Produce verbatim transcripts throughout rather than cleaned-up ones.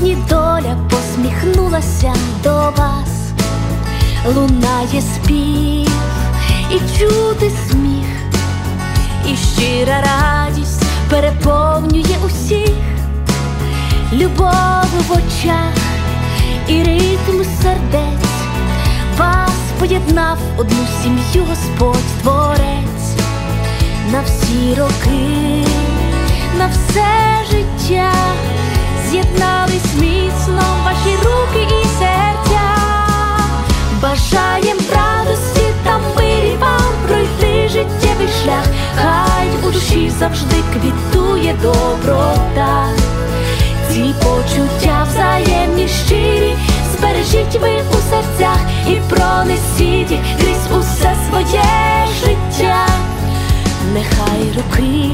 Сьогодні доля посміхнулася до вас, лунає спів і чути сміх, і щира радість переповнює усіх. Любов в очах і ритм сердець вас поєднав одну сім'ю Господь Творець. На всі роки, на все життя з'єднались міцно ваші руки і серця. Бажаєм радості та мирі вам пройти життєвий шлях, хай у душі завжди квітує доброта. Ці почуття взаємні щирі збережіть ви у серцях і пронесіть їх крізь усе своє життя. Нехай роки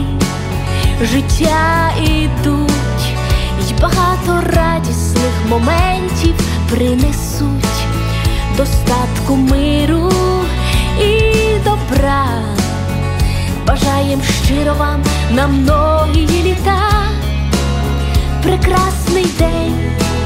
життя ідуть, й багато радісних моментів принесуть, достатку миру і добра. Бажаєм щиро вам на многії літа. Прекрасний день,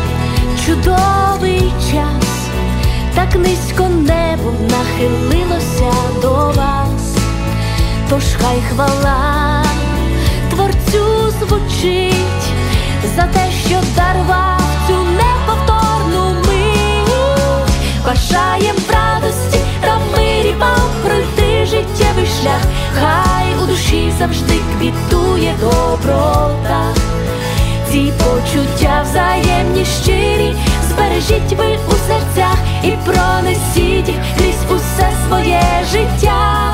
чудовий час, так низько небо нахилилося до вас. Тож хай хвала Творцю звучить за те, що дарував цю неповторну мить. Бажаєм в радості та мирі вам пройти життєвий шлях, хай у душі завжди квітує доброта. Ці почуття взаємні щирі збережіть ви у серцях і пронесіть їх крізь усе своє життя.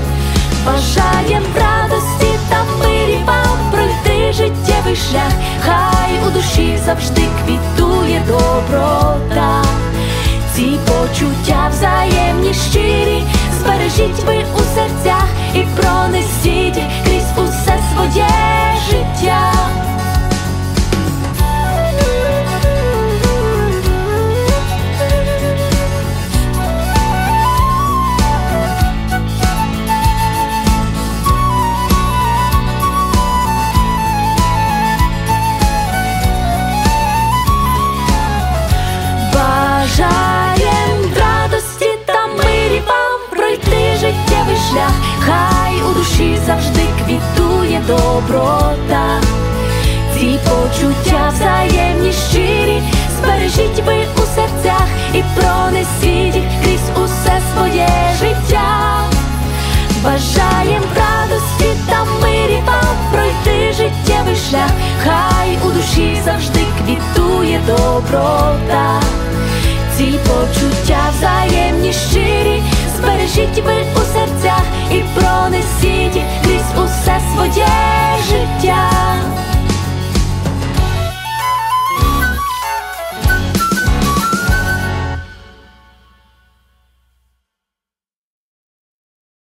Бажаєм в радості та мирі вам пройти життєвий шлях, хай у душі завжди квітує доброта. Ці почуття взаємні щирі збережіть ви у серцях і пронесіть їх крізь усе своє життя. Бажаєм в радості та мирі вам пройти життєвий шлях, хай у душі завжди квітує доброта. Ці почуття взаємні щирі збережіть ви у серцях і пронесіть їх крізь усе своє життя. Бажаєм в радості та мирі вам пройти життєвий шлях, хай у душі завжди квітує доброта. Ці почуття взаємні щирі збережіть ви у серцях і пронесіть їх крізь усе